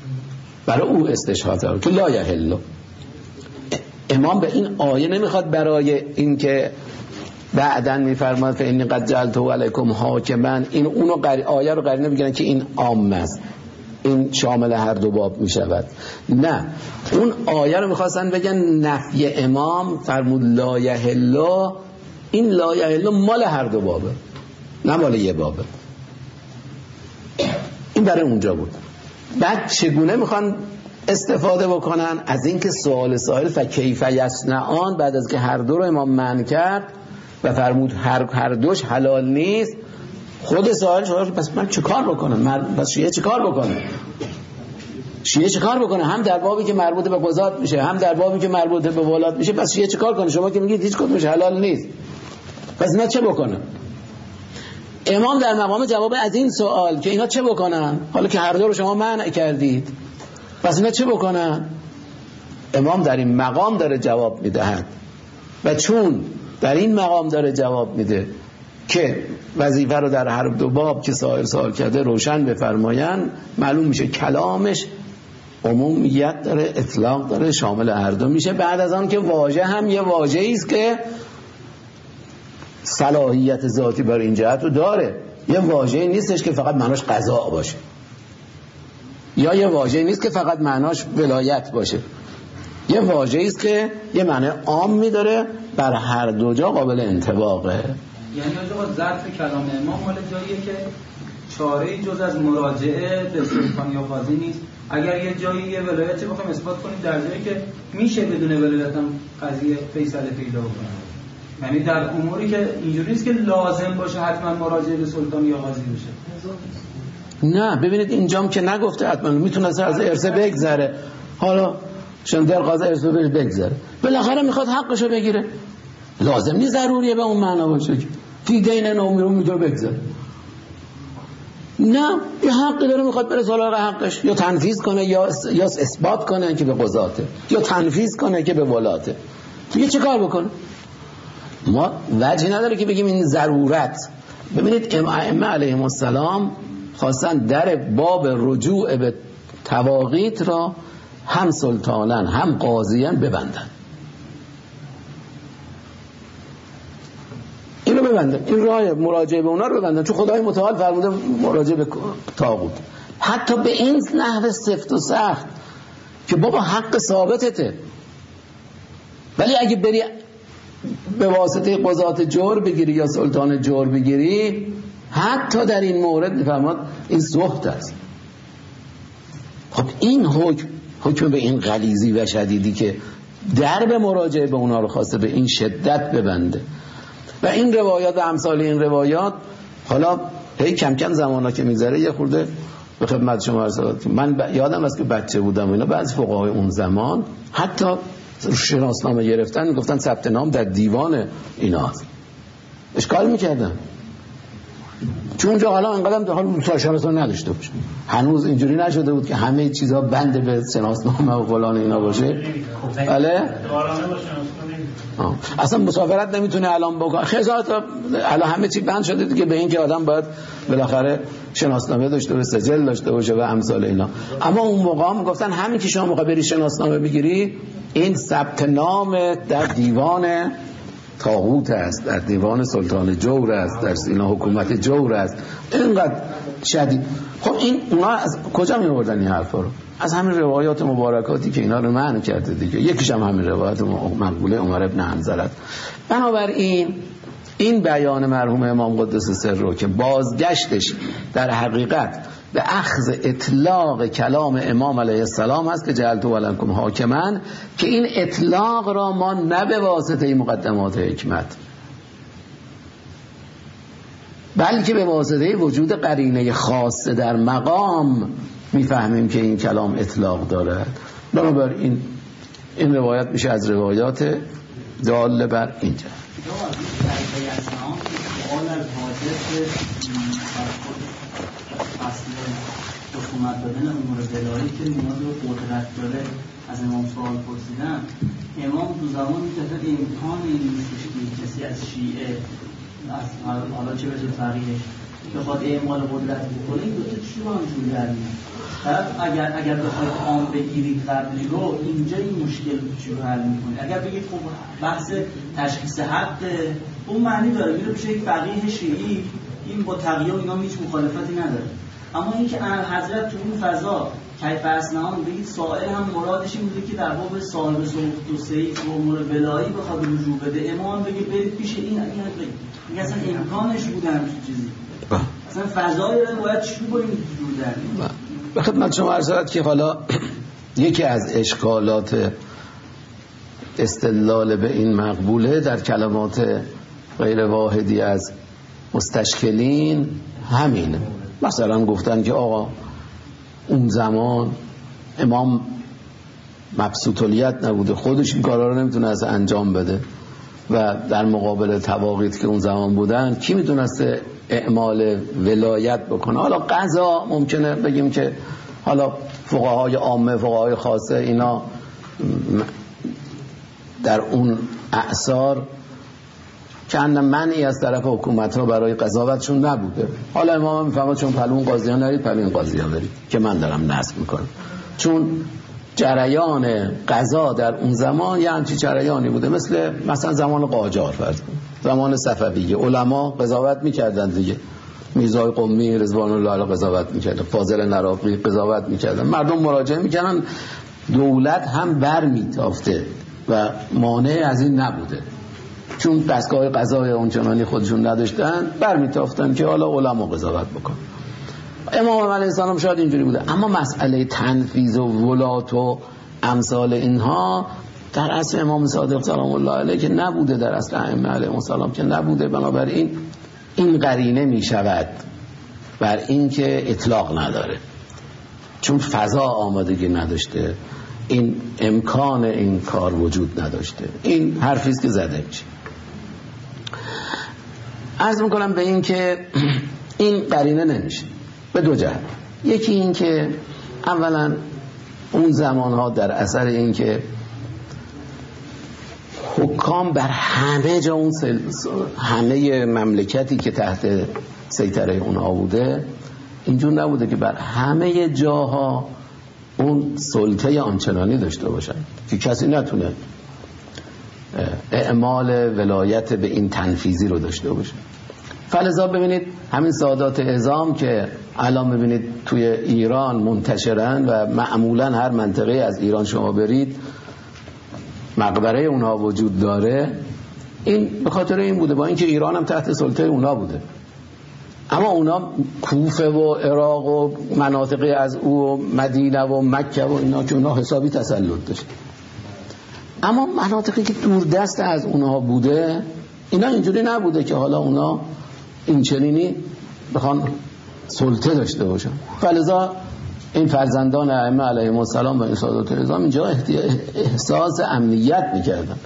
برای او استشهاد داره که لا یحل. امام به این آیه نمیخواد برای اینکه بعدن میفرماد فإنی قد جعلته علیکم حاکما، این اونو قر... آیه رو قرینه بگیرن که این عام است، این شامل هر دو باب میشود. نه، اون آیه رو میخواستن بگن نفی امام فرمود لا یحل، این لا یحل مال هر دو بابه نه مال یه بابه. این برای اونجا بود. بعد چگونه میخوان استفاده بکنن از اینکه سوال سائل فکیف یصنعان، بعد از که هر دو رو امام منع کرد و فرمود هر هر دوش حلال نیست، خود سوال شد پس من چه کار بکنم؟ من پس شیعه چه کار بکنه؟ شیعه چه کار بکنه؟ هم در بابی که مربوط به قضات میشه، هم در بابی که مربوط به ولات میشه، پس شیعه چه کار کنه؟ شما که میگید هیچ کدومش حلال نیست، پس اینا چه بکنه؟ امام در مقام جواب از این سوال که اینا چه بکنن حالا که هر دو رو شما منع کردید، پس اینا چه بکنن؟ امام در این مقام داره جواب میدهد و چون در این مقام داره جواب میده که وظیفه رو در هر دو باب که سائل سوال کرده روشن بفرمایند، معلوم میشه کلامش عمومیت داره، اطلاق داره، شامل هر دو میشه. بعد از آن که واژه هم یه واژه‌ای است که صلاحیت ذاتی بر این جهت رو داره، یه واژه‌ای نیستش که فقط معناش قضا باشه، یا یه واژه‌ای نیست که فقط معناش ولایت باشه، یه واژه‌ای است که یه معنی عامی داره، بر هر دو جا قابل انطباقه. یعنی آقا ظرف کلام امام مال جاییه که چاره‌ای جز از مراجعه به سلطان یا قاضی نیست. اگر یه جایی یه ولایتی بخوایم اثبات کنیم در جایی که میشه بدون ولایت هم قضیه فیصله پیدا کنه، یعنی در اموری که اینجوری نیست که لازم باشه حتما مراجعه به سلطان یا قاضی بشه. نه ببینید اینجام که نگفته حتما میتونه از ارث بگذره، حالا چون در قاضی ارث بهش بگذره بالاخره میخواد حقشو بگیره، لازم نیست ضروریه به اون معنا باشه که فی دین نومیرون میتونه بگذره. نه، یه حقی داره میخواد بره سراغ حقش، یا تنفیذ کنه یا یا اثبات کنه که به قضاته، یا تنفیذ کنه که به ولاته. دیگه چه کار بکنه؟ ما وجهی نداره که بگیم این ضرورت. ببینید ائمه علیهم السلام خواستن در باب رجوع به تواقیت را هم سلطانن هم قاضیان ببندن، اینو ببندن، این راه مراجعه به اونا رو ببندن، چون خدای متعال فرموده مراجعه به طاغوت، حتی به این نحو سفت و سخت که بابا حق ثابتته، ولی اگه بری به واسطه قضات جور بگیری یا سلطان جور بگیری، حتی در این مورد میفرماد این سخت است. خب این حکم حکم به این غلیظی و شدیدی که در به مراجعه به اونا رو خواسته به این شدت ببنده و این روایات و امثال این روایات حالا هی کم کم زمانا که میگذره یه خورده به خدمت شما عرض کردم. من ب... یادم است که بچه بودم و اینا بعضی فقهای اون زمان حتی شناسنامه گرفتن میگفتن ثبت نام در دیوان اینا هست، اشکال میکردن چون اونجا حالا انقدر حال شناسنامه نداشته باشه، هنوز اینجوری نشده بود که همه چیزها بند به شناسنامه و فلان اینا باشه. بله اصلا مسافرت نمیتونه الان بکنه، خیزات الان همه چی بند شده دیگه، به این که آدم باید بالاخره شناسنامه داشته باشه، سجل داشته باشه و امثال اینا. اما اون موقع هم گفتن همین که شما موقع بری شناسنامه بگیری این ثبت نام در دیوان طاغوت است، در دیوان سلطان جور است، در اینا حکومت جور است، اینقدر شدید. خب این اونا از کجا می آوردن این حرفا رو؟ از همین روایات مبارکاتی که اینا رو معنی کرده دیگه، یکیش هم همین روایت مقبوله عمر ابن حنظله. بنابراین این بیان مرحوم امام قدس سره که بازگشتش در حقیقت به اخذ اطلاق کلام امام علیه السلام هست که جعلت علیکم حاکما، که این اطلاق را ما نه به واسطه مقدمات حکمت بلکه به واسطه وجود قرینه خاصه در مقام میفهمیم که این کلام اطلاق دارد. بنابراین این روایت میشه از روایات دال بر اینجا. حکومت دادن امور دلاری که نیاز به قدرت داره از امام سوال پرسیدن، امام دو زمانی که امکان این نیستش که کسی از شیعه حالا چه بشه تغییرش بخواد اعمال قدرت بکنه این دو تا چی با هم جور در میاد. طرف اگر اگر بخواید عام بگیرید قبلی رو اینجا این مشکل چی حل میکنه. اگر بگید خب بحث تشخیص حق اون معنی داره میره پیش یک فقیه شیعی این با تقیه و اینا هیچ مخالفتی نداره. اما اینکه حضرت تو اون فضا کیف اسنان بگید سائل هم مرادش این بوده که در باب صاحب سلطه و سیف و امور ولایی بخواد رجوع بده امام بگه برید پیش این این بگید میگه اصلا امکانش بوده همچین چیزی اصلا فضای رو باید چی با این جور داریم. به خدمت شما عرض شود که حالا یکی از اشکالات استدلال به این مقبوله در کلمات غیر واحدی از مستشکلین همینه. مثلا گفتن که آقا اون زمان امام مبسوط الیت نبوده خودش این کارا رو نمیتونه از انجام بده و در مقابل تواقیت که اون زمان بودن کی میتونسته اعمال ولایت بکنه. حالا قضا ممکنه بگیم که حالا فقهای عامه فقهای خاصه اینا در اون اعصار چند منعی از طرف حکومت ها برای قضاوتشون نبوده. حالا امام میفهمد چون پلون قاضی ها نرید پلون قاضی ها برید که من دارم نصب میکنم چون جریان قضا در اون زمان یه همچی جریانی بوده مثل مثلا زمان قاجار فرض کن زمان صفویه علما قضاوت میکردن دیگه میرزای قمی رضوان الله علیه قضاوت میکردن فاضل نراقی قضاوت میکردن مردم مراجعه میکردن دولت هم بر میتافته و مانع از این نبوده چون دستگاه قضای اونچنانی خودشون نداشتن بر میتافتن که حالا علما قضاوت بکن. امام علیه السلام شاید اینجوری بوده اما مسئله تنفیذ و ولات و امثال اینها در اصل امام صادق سلام الله علیه که نبوده در اصل ائمه علیهم السلام که نبوده. بنابراین این قرینه می شود بر این که اطلاق نداره چون فضا آمادگی نداشته این امکان این کار وجود نداشته. این حرفیست که زده میشه. عرض میکنم به این که این قرینه نمیشه به دو جهت. یکی این که اولا اون زمانها در اثر این که حکام بر همه جا اون سل... همه مملکتی که تحت سیطره اونها بوده اینجور نبوده که بر همه جاها اون سلطه آنچنانی داشته باشن که کسی نتونه اعمال ولایت به این تنفیذی رو داشته باشه. فلذا ببینید همین سادات اعظام که الان ببینید توی ایران منتشرن و معمولا هر منطقه از ایران شما برید مقبره اونها وجود داره این به خاطر این بوده با اینکه ایران هم تحت سلطه اونها بوده اما اونا کوفه و عراق و مناطقی از او و مدینه و مکه و اینا که اونا حسابی تسلط داشت اما مناطقی که دور دست از اونها بوده اینا اینجوری نبوده که حالا اونا این چنینی بخوان سلطه داشته باشن. فلذا این فرزندان ائمه علیهم السلام و این سادات اعظام اینجا احساس امنیت میکردن.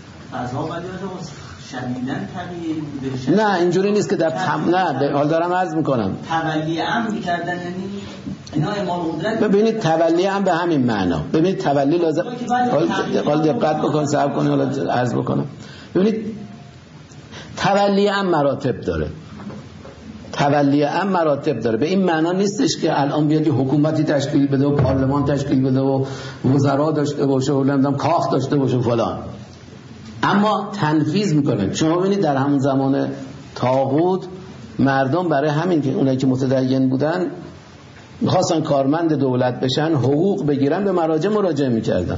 شدیدن تغییری بوده. نه اینجوری نیست که در تم... نه به حال دارم عرض میکنم تولی امر میکردن یعنی اینا اعمال قدرت. ببینید تولی هم به همین معنا. ببینید تولی لازم حال دقت بکن صبر کنید حالا عرض بکنم. ببینید تولی هم مراتب داره تولی هم مراتب داره به این معنا نیستش که الان بیاد یه حکومتی تشکیل بده و پارلمان تشکیل بده و وزرا داشته باشه و نمیدونم کاخ داشته باشه فلان اما تنفیذ میکنه. شما ببینید در همون زمان طاغوت مردم برای همین که اونایی که متدین بودن میخواستن کارمند دولت بشن حقوق بگیرن به مراجع مراجعه میکردن.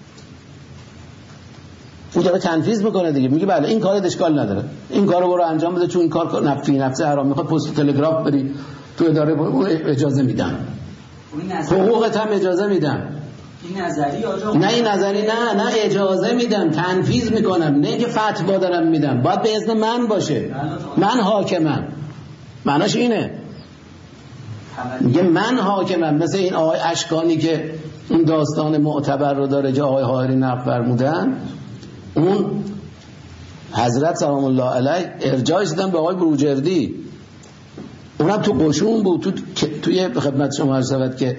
او داره تنفیذ میکنه دیگه میگه بله این کار اشکال نداره این کارو برو انجام بده چون این کار نفی نفسه حرام میخواد پست تلگراف بری تو اداره اجازه میدم حقوقت هم اجازه میدم. این نظری آجا نه این نظری نه نه اجازه میدم تنفیذ میکنم نه که فتوا دارم میدم باید به اذن من باشه من حاکمم معناش اینه میگه من حاکمم. مثل این آقای اشکانی که اون داستان معتبر رو داره که آقای حائری نقل فرمودن اون حضرت سلام الله علیه ارجاعش دادن به آقای بروجردی اونم تو قشون بود تو توی خدمت شما عرض شود که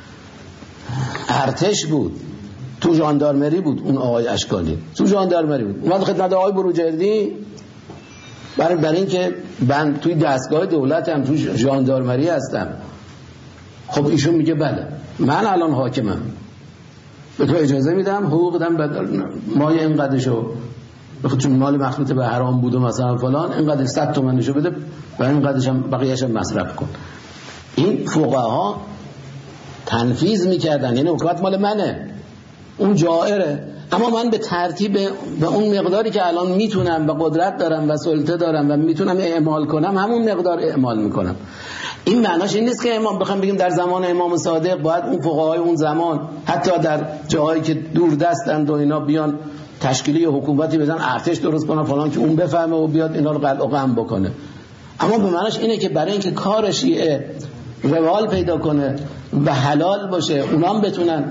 ارتش بود تو ژاندارمری بود اون آقای اشکانی تو ژاندارمری بود اومد خدمت آقای بروجردی برای برای اینکه من توی دستگاه دولتم، توی ژاندارمری هستم. خب ایشون میگه بله من الان حاکمم، به تو اجازه میدم حقوق دم مایه اینقدرشو، بخاطر چون مال مخلوط به حرام بود و مثلا فلان اینقدر صد تومنشو بده و اینقدرش هم بقیه‌اش هم مصرف کن. این فقها تنفیذ میکردن، یعنی حکومت مال منه، اون جائره، اما من به ترتیب به اون مقداری که الان میتونم و قدرت دارم و سلطه دارم و میتونم اعمال کنم همون مقدار اعمال میکنم. این معناش این نیست که امام بخوام بگیم در زمان امام صادق باید اون فقهای اون زمان حتی در جاهایی که دور دستند و اینا بیان تشکیلی حکومتی بزن، ارتش درست کنن فلان که اون بفهمه و بیاد اینا رو قلع و قم بکنه. اما به معناش اینه که برای اینکه کار شیعه روال پیدا کنه و حلال باشه، اونا هم بتونن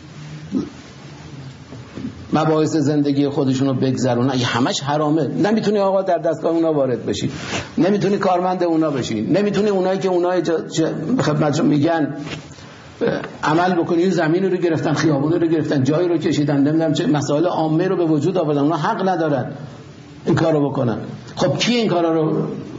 مباحث زندگی خودشونو بگذرونن. اگه همش حرامه نمیتونی آقا در دستگاه اونا وارد بشی، نمیتونی کارمند اونا بشی، نمیتونی اونایی که اونایی به خدمتشون میگن عمل بکنی، زمین رو گرفتن، خیابون رو گرفتن، جایی رو کشیدن، نمیدونم چه مسائل عامه رو به وجود آوردن، اونا حق ندارن این کارو بکنن. خب کی این کارا رو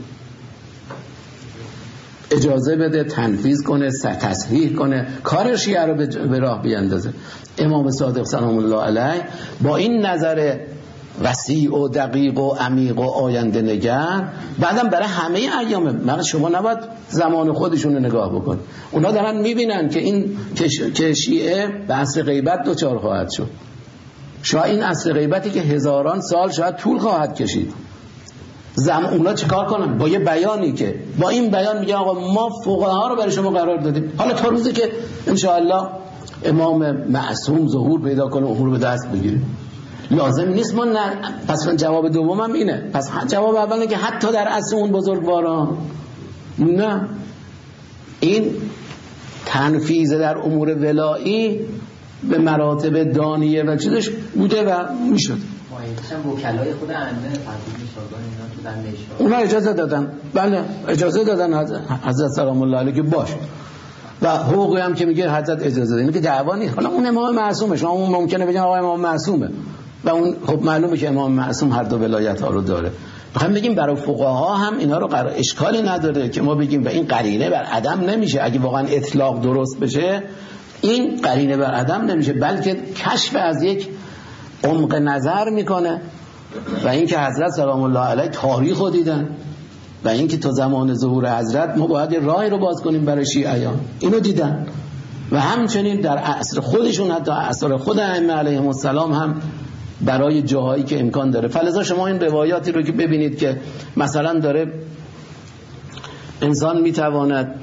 اجازه بده تنفیذ کنه، تصحیح کنه، کار شیعه رو به راه بیاندازه؟ امام صادق سلام الله علیه با این نظر وسیع و دقیق و عمیق و آینده نگر، بعدم برای همه ایامه، مگر شما نباید زمان خودشون رو نگاه بکن. اونا دارن میبینن که این که شیعه به عصر غیبت دوچار خواهد شد. شاید این عصر غیبتی که هزاران سال شاید طول خواهد کشید، زم اونا چیکار کنن؟ با یه بیانی که با این بیان میگن آقا ما فقها رو برای شما قرار دادیم، حالا تا روزی که انشاءالله امام معصوم ظهور پیدا کنه امور به دست بگیریم. لازم نیست ما نه. پس من جواب دومم اینه. پس جواب اول اینه که حتی در عصر اون بزرگواران نه، این تنفیذ در امور ولایی به مراتب دانیه و چیزش بوده و میشد. وکلای خود ائمه فضیل شاگان اینا تو در نشا اونا اجازه دادن، بله اجازه دادن حضرت سلام الله علیه که باش، و حقوقی هم که میگه حضرت اجازه دادن، اینه که دعوا نیست. حالا اون امام معصومه، شما اون ممکنه بگن آقا امام معصومه و اون خب معلومه که امام معصوم هر دو ولایت ها رو داره. میخوام بگیم برای فقها هم اینا رو قرار اشکالی نداره که ما بگیم و این قرینه بر عدم نمیشه. اگه واقعا اطلاق درست بشه این قرینه بر عدم نمیشه، بلکه کشف از یک عمق نظر میکنه. و این که حضرت سلام الله علیه تاریخ رو دیدن و این که تو زمان ظهور حضرت ما باید راهی رو باز کنیم برای شیعیان، اینو دیدن. و همچنین در عصر خودشون، حتی عصر خود ائمه علیهم السلام هم برای جاهایی که امکان داره. فلذا شما این روایاتی رو که ببینید که مثلا داره انسان میتواند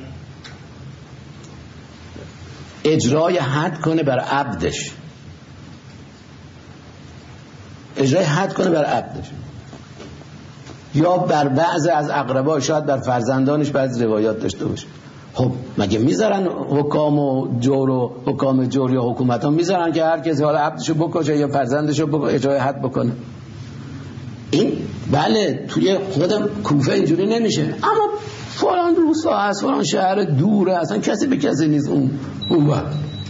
اجرای حد کنه بر عبدش، اجرای حد کنه بر عبدش، یا بر بعض از اقربا، شاید بر فرزندانش بعض روایات داشته باشه. خب مگه میذارن حکام و جور و حکام جور یا حکومت ها میذارن که هر کسی حالا عبدشو بکشه یا فرزندشو بکشه اجرای حد بکنه؟ این بله توی خودم کوفه اینجوری نمیشه، اما فلان روستا هست، فلان شهر دوره، اصلا کسی به کسی نیست اون اون وقت.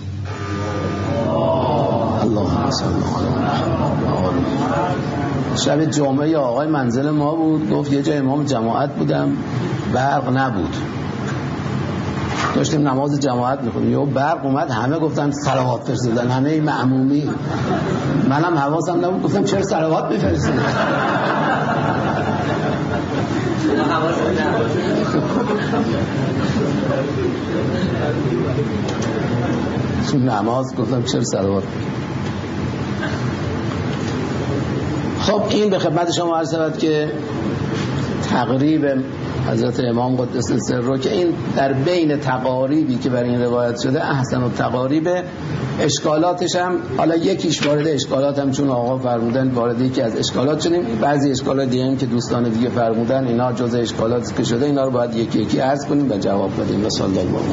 اللهم صل علی محمد. شب جمعه آقای منزل ما بود، گفت یه جای امام جماعت بودم برق نبود، داشتیم نماز جماعت میخونیم، یهو برق اومد، همه گفتن صلوات فرستادن، همه مأمومی. منم حواسم نبود، گفتم چرا صلوات میفرستید؟ تو نماز گفتم چرا صلوات. خب این به خدمت شما عرض شود که تقریب حضرت امام قدس سره که این در بین تقاریبی که برای این روایت شده احسن و تقاریب، اشکالاتش هم حالا یکیش وارد اشکالات هم چون آقا فرمودن وارد یکی از اشکالات شدیم، بعضی اشکالات دیگه هم که دوستان دیگه فرمودن اینا جزء اشکالات که شده، اینا رو باید یکی یکی عرض کنیم و جواب بدیم. صلی الله علیه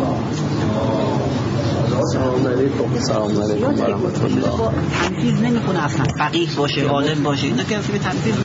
و سلام علیکم. سلام علیکم و رحمت الله. تنفیذ نمیکنه اصلا، فقیه باشه عالم باشه اینا که تنفیذ